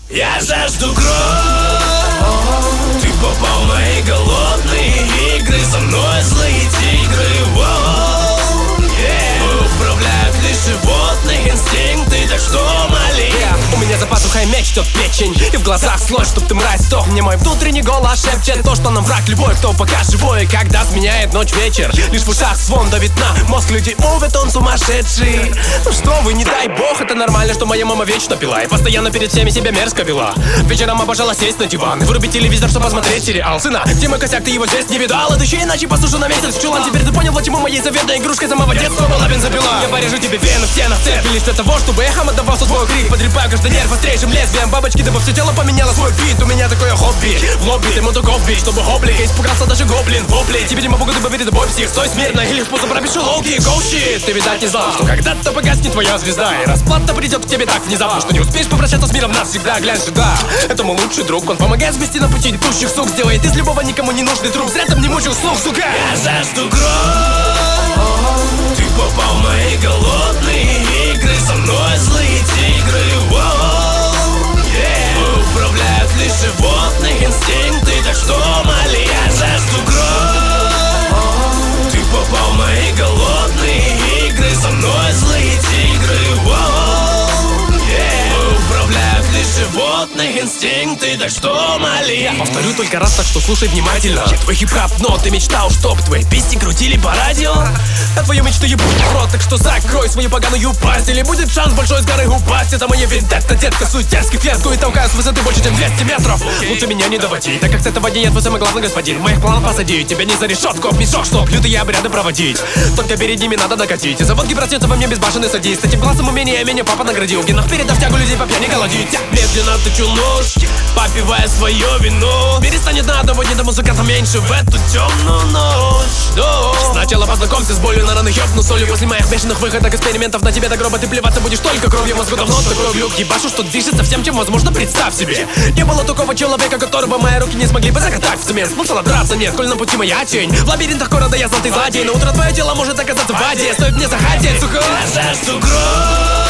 Я жажду кровь. Ты попал в мои голодные игры. Со мной злые тигры. Управляют лишь животных инстинкты. Так что моли. У меня за пазухой мяч, тет печень. И в глазах слой, чтоб ты мразь сдох. Мне мой внутренний голос шепчет то, что нам враг любой, кто пока живой. Когда сменяет ночь вечер, лишь в ушах звон давит на мозг людей. Мовит он сумасшедший. Ну что вы, не дай бог, это нормально, что моя мама вечно пила. И постоянно перед всеми себя мерзко вела. Вечером обожала сесть на диван и вырубить телевизор, чтобы посмотреть сериал. Сына, где мой косяк, ты его здесь не видал? Это еще иначе послушай на месяц в чулан. Теперь ты понял, почему моей заветной игрушкой самого детства была бензопила. Я порежу тебе вены в стенах церкви лишь для того, чтобы эхом отдавался твой крик. Подребаю каждый нерв острейшим лезвием бабочки, дабы все тело поменяло свой вид. У меня такое хобби, в лобби ты мотоков бить, чтобы гоблик испугался даже гоблин. Вопли, тебе не могу добавить бой всех. Стой смирно или способ пропишу лоуки. Go shit, ты видать не знал, что когда-то погаснет твоя звезда. И расплата придет к тебе так внезапно, что не успеешь попрощаться с миром навсегда. Глянь сюда, это мой лучший друг. Он помогает сбести на пути идущих сук. Сделает из любого никому не нужный труп. Зря там не мучил слух, сука. Я жажду кровь. Ты попал в мои голодные игры. Со мной злые тигры. Управляют лишь животных инстинкты. Так что моли. Я жажду кровь. Ты попал в мои голодные игры. Со мной злые тигры. Управляют лишь животных инстинкты. Так что моли. Я повторю только раз, так что слушай внимательно. Я твой хип-хап, но ты мечтал, чтоб твои песни крутили по радио. А твою мечту ебут в рот, так что закрой свою поганую пасть. Или будет шанс большой с горы упасть. Это моя вендетта, детка, суть дерзкий клетку. И толкаю с высоты больше, чем 200 метров. Лучше меня не доводить, так как с этого дня я твой самый главный господин. В моих планах посадить тебя не за решетку, в мешок, чтоб лютые обряды проводить. Только перед ними надо докатить. И заводки проснется во мне безбашенный садист. Этим глазом умения меня папа наградил. В генах передав тягу людей по пьяни голодить. Медленно тычу нож, попивая свое вино. Перестанет на одного дня до музыканта меньше в эту темную ночь. Сначала познакомься с болью, на раны ёбну солью. После моих бешеных выходок экспериментов на тебе до гроба ты плеваться будешь только кровью. Мозгу давно такой глюк, ебашу, что движется всем, чем возможно, представь себе. Не было такого человека, которого мои руки не смогли бы закатать в цемент. Смысла драться нет, коль на пути моя тень. В лабиринтах города я знатый злодей. На утро твое тело может оказаться в воде. Стоит мне захотеть, сука. Я жажду кровь.